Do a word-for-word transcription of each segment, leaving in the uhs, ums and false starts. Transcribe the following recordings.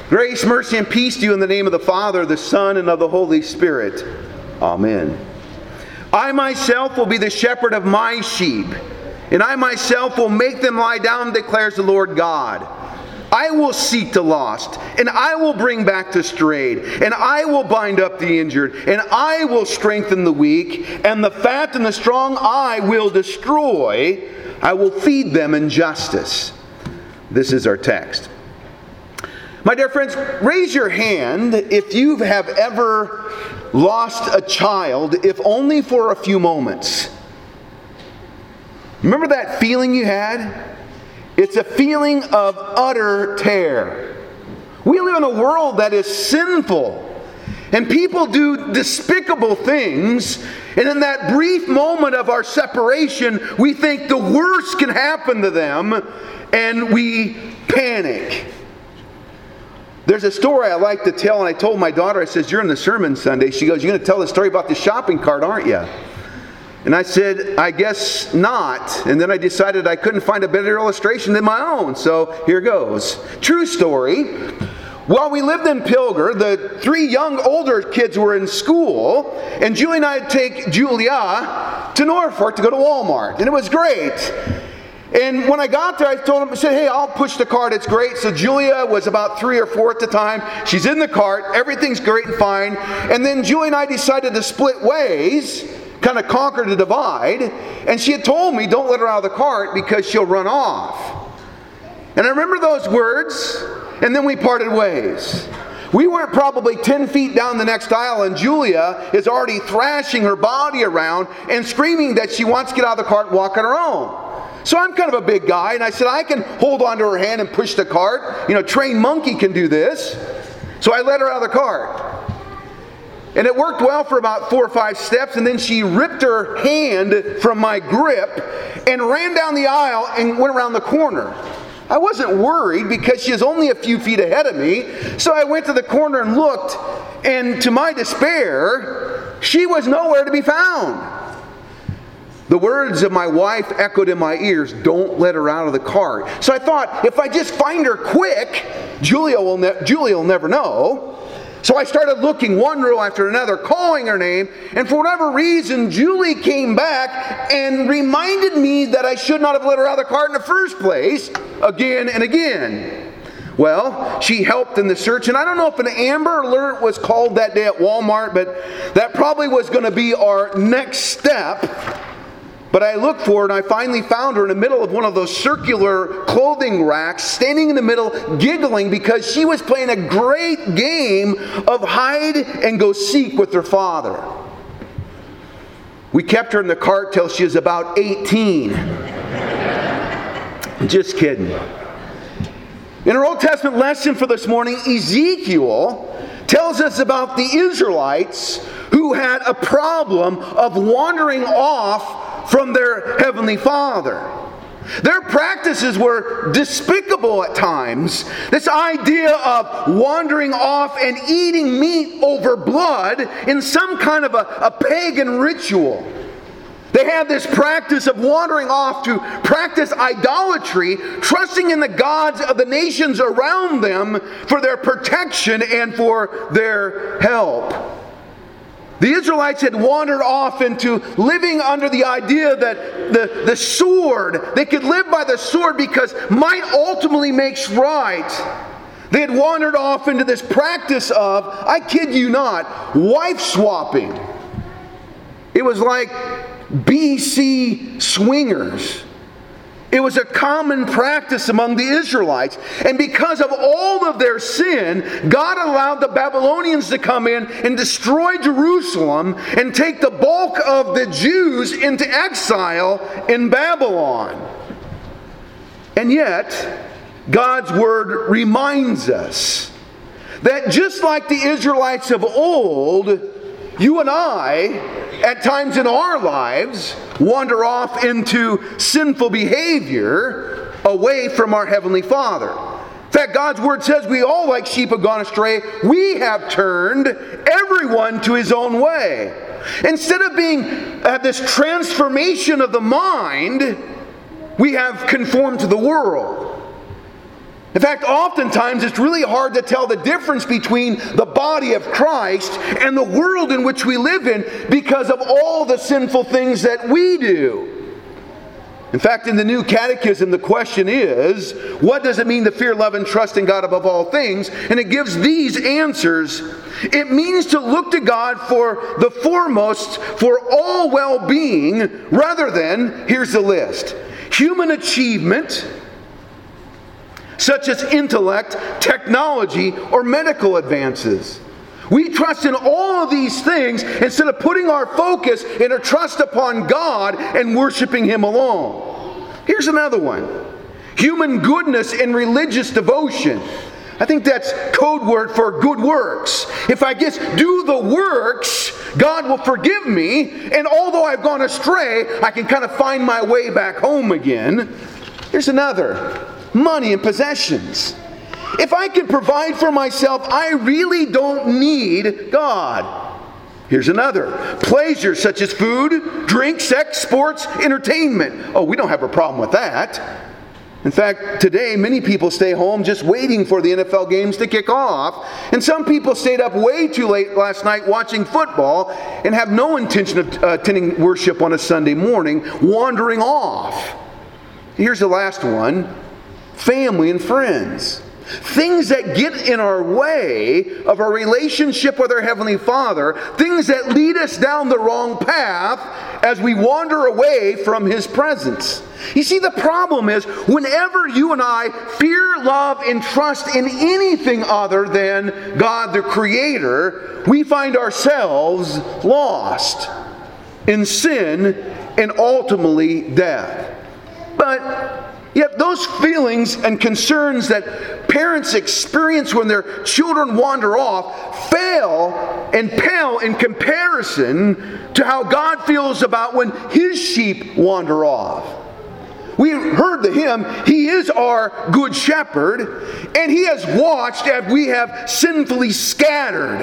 Grace, mercy, and peace to you in the name of the Father, the Son, and of the Holy Spirit. Amen. I myself will be the shepherd of my sheep, and I myself will make them lie down, declares the Lord God. I will seek the lost, and I will bring back the strayed, and I will bind up the injured, and I will strengthen the weak, and the fat and the strong I will destroy. I will feed them in justice. This is our text. My dear friends, raise your hand if you have ever lost a child, if only for a few moments. Remember that feeling you had? It's a feeling of utter terror. We live in a world that is sinful, and people do despicable things, and in that brief moment of our separation, we think the worst can happen to them, and we panic. There's a story I like to tell, and I told my daughter, I says, during the sermon Sunday, she goes, "You're going to tell the story about the shopping cart, aren't you?" And I said, "I guess not." And then I decided I couldn't find a better illustration than my own. So here goes. True story. While we lived in Pilger, the three young older kids were in school, and Julie and I would take Julia to Norfolk to go to Walmart. And it was great. And when I got there, I told him, I said, "Hey, I'll push the cart, it's great." So Julia was about three or four at the time. She's in the cart, everything's great and fine. And then Julie and I decided to split ways, kind of conquer the divide. And she had told me, don't let her out of the cart because she'll run off. And I remember those words, and then we parted ways. We weren't probably ten feet down the next aisle, and Julia is already thrashing her body around and screaming that she wants to get out of the cart and walk on her own. So I'm kind of a big guy, and I said, I can hold onto her hand and push the cart. You know, trained monkey can do this. So I let her out of the cart. And it worked well for about four or five steps, and then she ripped her hand from my grip and ran down the aisle and went around the corner. I wasn't worried because she was only a few feet ahead of me. So I went to the corner and looked, and to my despair, she was nowhere to be found. The words of my wife echoed in my ears, "Don't let her out of the cart." So I thought, if I just find her quick, Julia will, ne- Julia will never know. So I started looking one row after another, calling her name, and for whatever reason, Julie came back and reminded me that I should not have let her out of the cart in the first place, again and again. Well, she helped in the search, and I don't know if an Amber Alert was called that day at Walmart, but that probably was going to be our next step. But I looked for her, and I finally found her in the middle of one of those circular clothing racks, standing in the middle, giggling because she was playing a great game of hide and go seek with her father. We kept her in the cart till she was about eighteen. Just kidding. In our Old Testament lesson for this morning, Ezekiel tells us about the Israelites who had a problem of wandering off from their Heavenly Father. Their practices were despicable at times. This idea of wandering off and eating meat over blood in some kind of a, a pagan ritual. They had this practice of wandering off to practice idolatry, trusting in the gods of the nations around them for their protection and for their help. The Israelites had wandered off into living under the idea that the, the sword, they could live by the sword because might ultimately makes right. They had wandered off into this practice of, I kid you not, wife swapping. It was like B C swingers. It was a common practice among the Israelites. And because of all of their sin, God allowed the Babylonians to come in and destroy Jerusalem and take the bulk of the Jews into exile in Babylon. And yet, God's Word reminds us that just like the Israelites of old, you and I, at times in our lives, wander off into sinful behavior away from our Heavenly Father. In fact, God's Word says we all like sheep have gone astray. We have turned everyone to his own way. Instead of being uh, this transformation of the mind, we have conformed to the world. In fact, oftentimes it's really hard to tell the difference between the body of Christ and the world in which we live in because of all the sinful things that we do. In fact, in the New Catechism, the question is, what does it mean to fear, love, and trust in God above all things? And it gives these answers. It means to look to God for the foremost, for all well-being, rather than, here's the list, human achievement, such as intellect, technology, or medical advances. We trust in all of these things instead of putting our focus and our trust upon God and worshiping Him alone. Here's another one. Human goodness and religious devotion. I think that's code word for good works. If I just do the works, God will forgive me, and although I've gone astray, I can kind of find my way back home again. Here's another. Money and possessions. If I can provide for myself, I really don't need God. Here's another. Pleasures such as food, drink, sex, sports, entertainment. Oh, we don't have a problem with that. In fact, today many people stay home just waiting for the N F L games to kick off. And some people stayed up way too late last night watching football and have no intention of uh, attending worship on a Sunday morning, wandering off. Here's the last one. Family and friends. Things that get in our way of our relationship with our Heavenly Father, things that lead us down the wrong path as we wander away from His presence. You see, the problem is, whenever you and I fear, love, and trust in anything other than God the Creator, we find ourselves lost in sin and ultimately death. But yet those feelings and concerns that parents experience when their children wander off fail and pale in comparison to how God feels about when His sheep wander off. We heard the hymn, He is our good shepherd, and He has watched as we have sinfully scattered.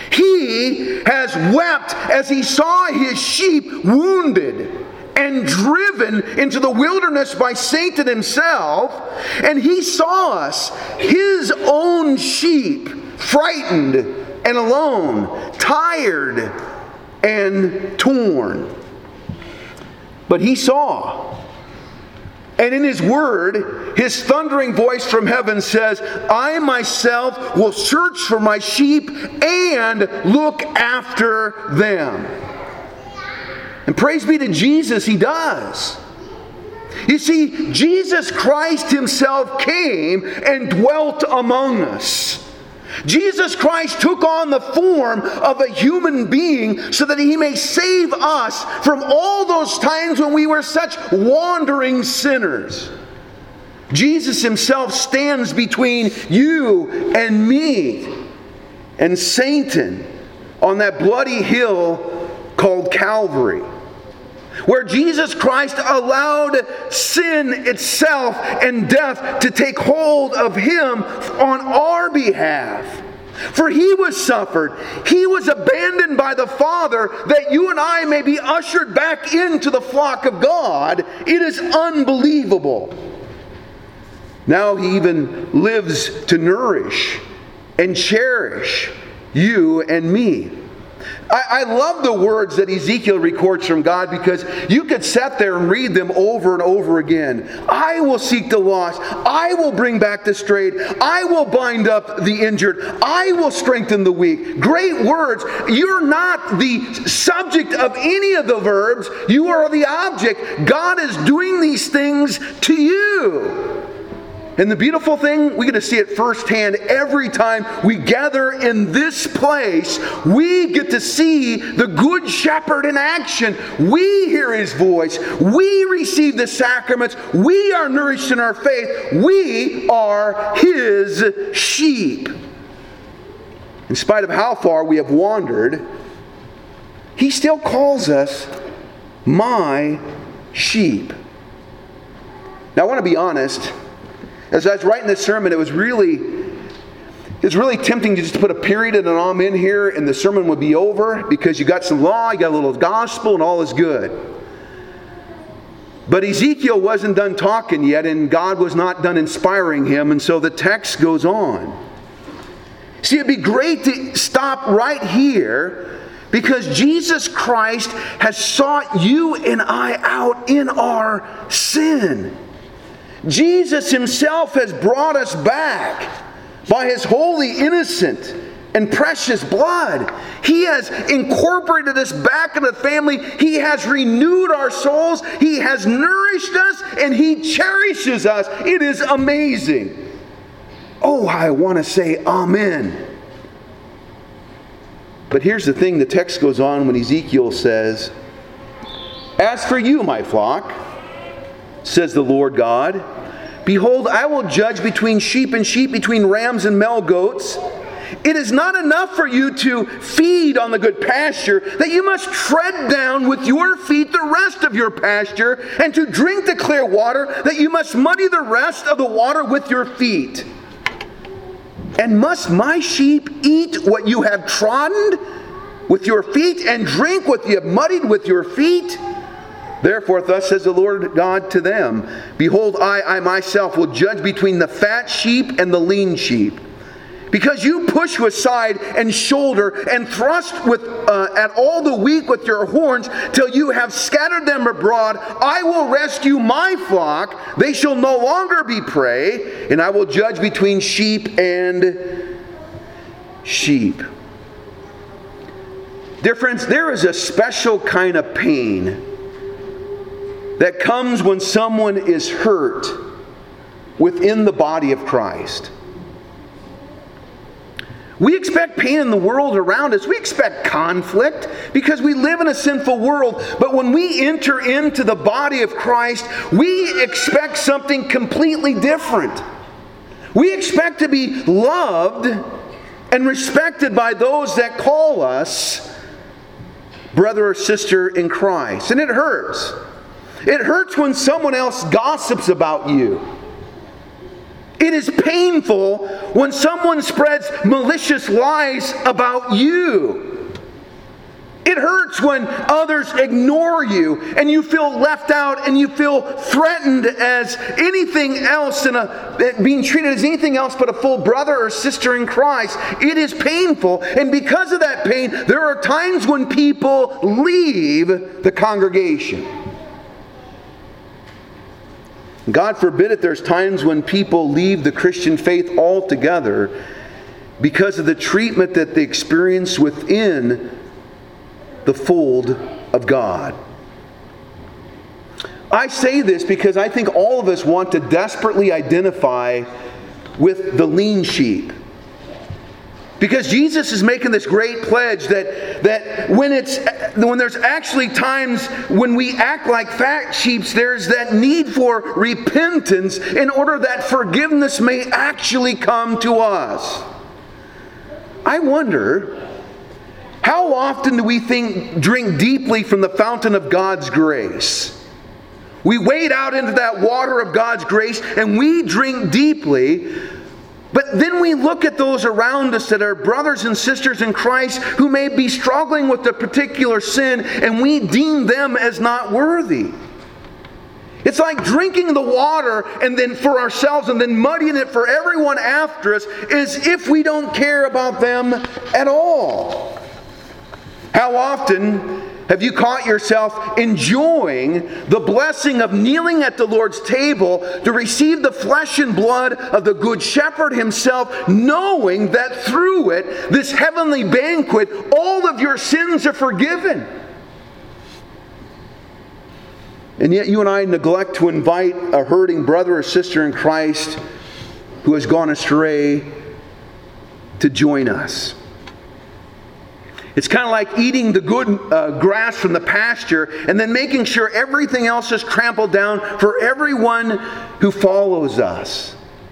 He has wept as He saw His sheep wounded and driven into the wilderness by Satan himself, and He saw us, His own sheep, frightened and alone, tired and torn. But He saw. And in His Word, His thundering voice from heaven says, I myself will search for my sheep and look after them. And praise be to Jesus, He does. You see, Jesus Christ Himself came and dwelt among us. Jesus Christ took on the form of a human being so that He may save us from all those times when we were such wandering sinners. Jesus Himself stands between you and me and Satan on that bloody hill called Calvary, where Jesus Christ allowed sin itself and death to take hold of Him on our behalf. For He was suffered, He was abandoned by the Father, that you and I may be ushered back into the flock of God. It is unbelievable. Now He even lives to nourish and cherish you and me. I, I love the words that Ezekiel records from God, because you could sit there and read them over and over again. I will seek the lost. I will bring back the strayed. I will bind up the injured. I will strengthen the weak. Great words. You're not the subject of any of the verbs. You are the object. God is doing these things to you. And the beautiful thing, we get to see it firsthand every time we gather in this place. We get to see the Good Shepherd in action. We hear His voice. We receive the sacraments. We are nourished in our faith. We are His sheep. In spite of how far we have wandered, He still calls us my sheep. Now I want to be honest. As I was writing this sermon, it was really, it was really tempting to just put a period and an amen here and the sermon would be over, because you got some law, you got a little gospel, and all is good. But Ezekiel wasn't done talking yet, and God was not done inspiring him, and so the text goes on. See, it'd be great to stop right here, because Jesus Christ has sought you and I out in our sin. Jesus himself has brought us back by his holy, innocent, and precious blood. He has incorporated us back in the family. He has renewed our souls. He has nourished us, and he cherishes us. It is amazing. Oh, I want to say amen. But here's the thing, the text goes on when Ezekiel says, "As for you, my flock, says the Lord God, behold, I will judge between sheep and sheep, between rams and male goats. It is not enough for you to feed on the good pasture, that you must tread down with your feet the rest of your pasture, and to drink the clear water, that you must muddy the rest of the water with your feet. And must my sheep eat what you have trodden with your feet, and drink what you have muddied with your feet? Therefore, thus says the Lord God to them, behold, I, I myself will judge between the fat sheep and the lean sheep. Because you push with side and shoulder, and thrust with uh, at all the weak with your horns, till you have scattered them abroad, I will rescue my flock. They shall no longer be prey, and I will judge between sheep and sheep." Dear friends, there is a special kind of pain that comes when someone is hurt within the body of Christ. We expect pain in the world around us. We expect conflict because we live in a sinful world. But when we enter into the body of Christ, we expect something completely different. We expect to be loved and respected by those that call us brother or sister in Christ. And it hurts. It hurts when someone else gossips about you. It is painful when someone spreads malicious lies about you. It hurts when others ignore you and you feel left out and you feel threatened as anything else, in a, being treated as anything else but a full brother or sister in Christ. It is painful, and because of that pain, there are times when people leave the congregation. God forbid it, there's times when people leave the Christian faith altogether because of the treatment that they experience within the fold of God. I say this because I think all of us want to desperately identify with the lean sheep. Because Jesus is making this great pledge that, that when it's when there's actually times when we act like fat sheep, there's that need for repentance in order that forgiveness may actually come to us. I wonder, how often do we think drink deeply from the fountain of God's grace? We wade out into that water of God's grace and we drink deeply. But then we look at those around us that are brothers and sisters in Christ who may be struggling with a particular sin, and we deem them as not worthy. It's like drinking the water and then for ourselves and then muddying it for everyone after us, as if we don't care about them at all. How often have you caught yourself enjoying the blessing of kneeling at the Lord's table to receive the flesh and blood of the Good Shepherd himself, knowing that through it, this heavenly banquet, all of your sins are forgiven? And yet you and I neglect to invite a hurting brother or sister in Christ who has gone astray to join us. It's kind of like eating the good uh, grass from the pasture and then making sure everything else is trampled down for everyone who follows us.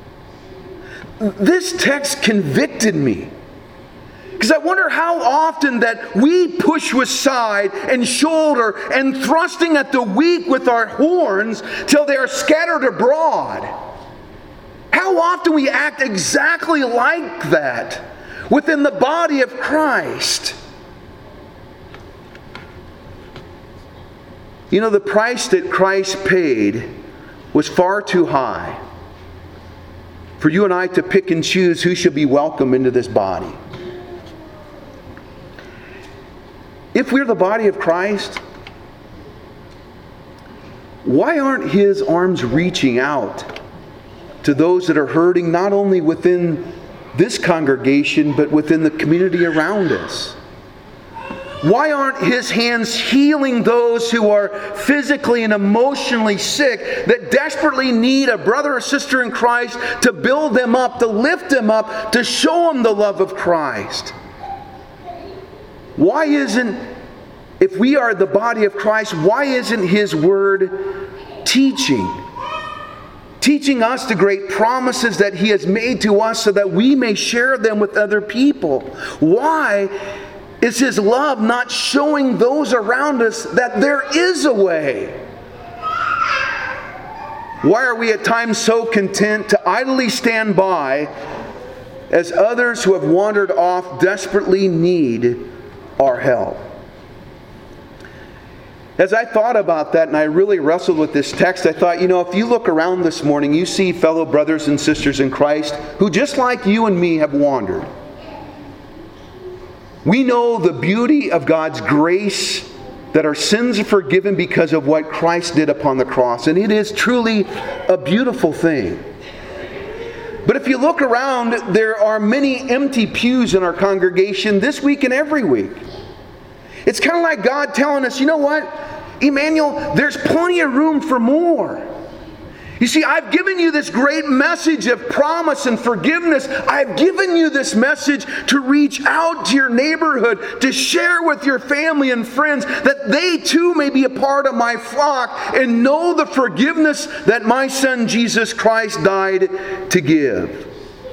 This text convicted me. Because I wonder how often that we push with side and shoulder and thrusting at the weak with our horns till they are scattered abroad. How often we act exactly like that within the body of Christ. You know, the price that Christ paid was far too high for you and I to pick and choose who should be welcome into this body. If we're the body of Christ, why aren't His arms reaching out to those that are hurting, not only within this congregation, but within the community around us? Why aren't His hands healing those who are physically and emotionally sick, that desperately need a brother or sister in Christ to build them up, to lift them up, to show them the love of Christ? Why isn't, if we are the body of Christ, why isn't His Word teaching? Teaching us the great promises that He has made to us so that we may share them with other people. Why is His love not showing those around us that there is a way? Why are we at times so content to idly stand by as others who have wandered off desperately need our help? As I thought about that and I really wrestled with this text, I thought, you know, if you look around this morning, you see fellow brothers and sisters in Christ who, just like you and me, have wandered. We know the beauty of God's grace, that our sins are forgiven because of what Christ did upon the cross. And it is truly a beautiful thing. But if you look around, there are many empty pews in our congregation this week and every week. It's kind of like God telling us, you know what, Emmanuel, there's plenty of room for more. You see, I've given you this great message of promise and forgiveness. I've given you this message to reach out to your neighborhood, to share with your family and friends, that they too may be a part of my flock and know the forgiveness that my Son Jesus Christ died to give.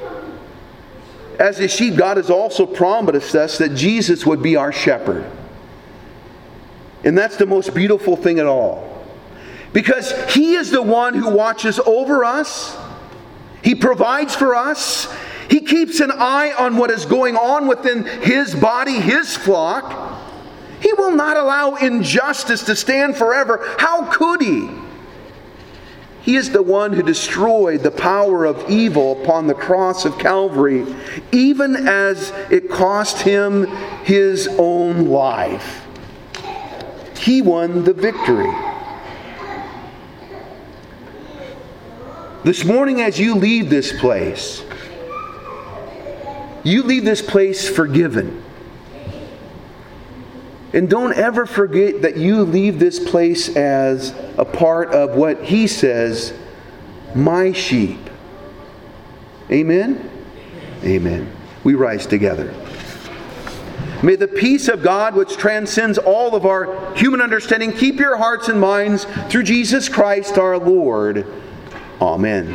As His sheep, God has also promised us that Jesus would be our shepherd. And that's the most beautiful thing at all. Because He is the one who watches over us. He provides for us. He keeps an eye on what is going on within His body, His flock. He will not allow injustice to stand forever. How could He? He is the one who destroyed the power of evil upon the cross of Calvary, even as it cost Him His own life. He won the victory. This morning, as you leave this place, you leave this place forgiven. And don't ever forget that you leave this place as a part of what He says, my sheep. Amen? Amen. We rise together. May the peace of God, which transcends all of our human understanding, keep your hearts and minds through Jesus Christ our Lord. Amen.